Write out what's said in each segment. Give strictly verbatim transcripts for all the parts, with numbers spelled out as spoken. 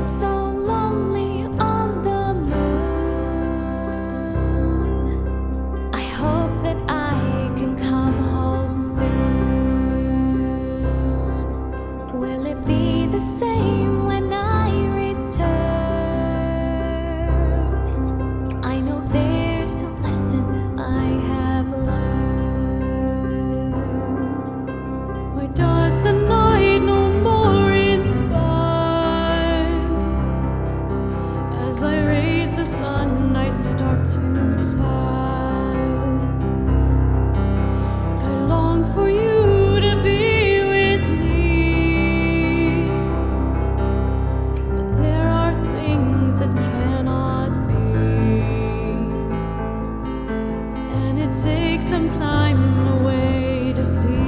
It's so lonely on the moon. I hope that I can come home soon. Will it be the same when I return? I know there's a lesson I have learned. Why does the night no more inspire? As I raise the sun, I start to tire. I long for you to be with me, but there are things that cannot be, and it takes some time away to see.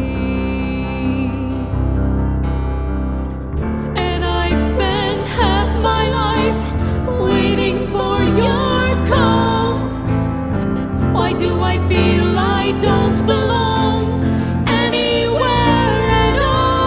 Waiting for your call. Why do I feel I don't belong anywhere at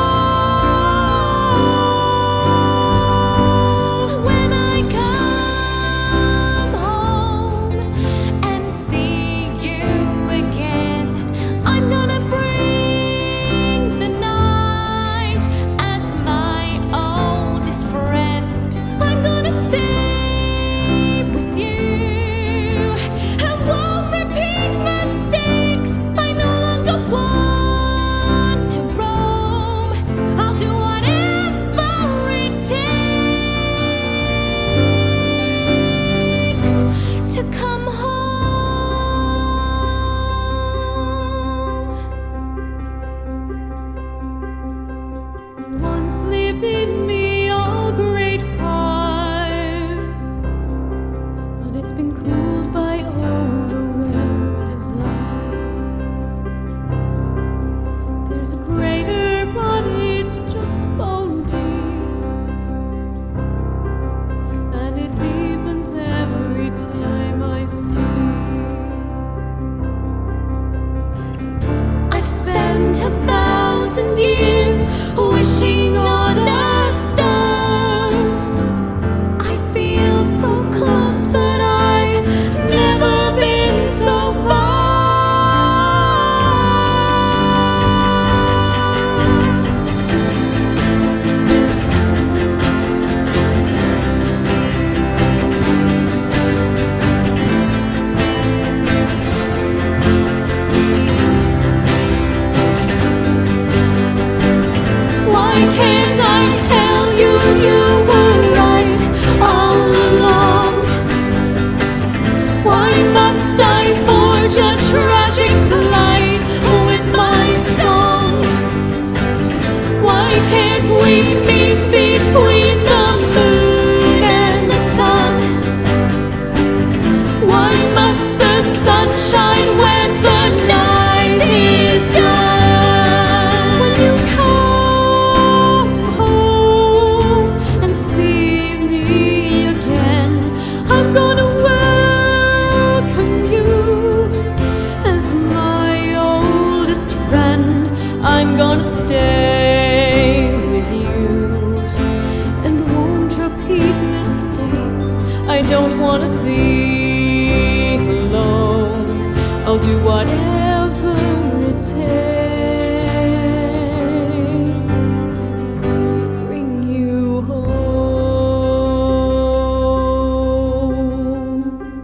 all? When I come home and see you again, I'm gonna bring the night as my oldest friend. I'm gonna stay to come home. You once lived in me, all great fire, but it's been cooled by overwhelmed desire. There's a greater, but it's just bone deep, and it deepens every time I see. I've spent a thousand years wishing on a star. I feel so close, but I've never been so far. Can't I tell you you were right all along? Why must I forge a tragic plight with my song? Why can't we meet between the moon and the sun? Why must the sun shine when the night is done? When you come I'm gonna welcome you as my oldest friend. I'm gonna stay with you and won't repeat mistakes. I don't wanna be alone. I'll do whatever it takes to bring you home.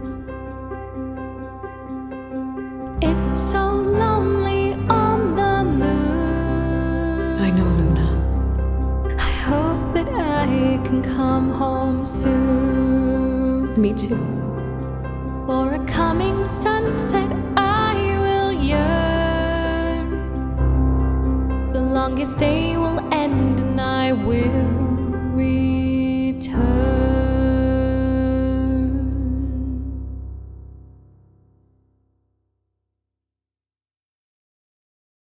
It's so lonely on the moon. I know, Luna. I hope that I can come home soon. Me too. For a coming sunset I will yearn. The longest day will end and I will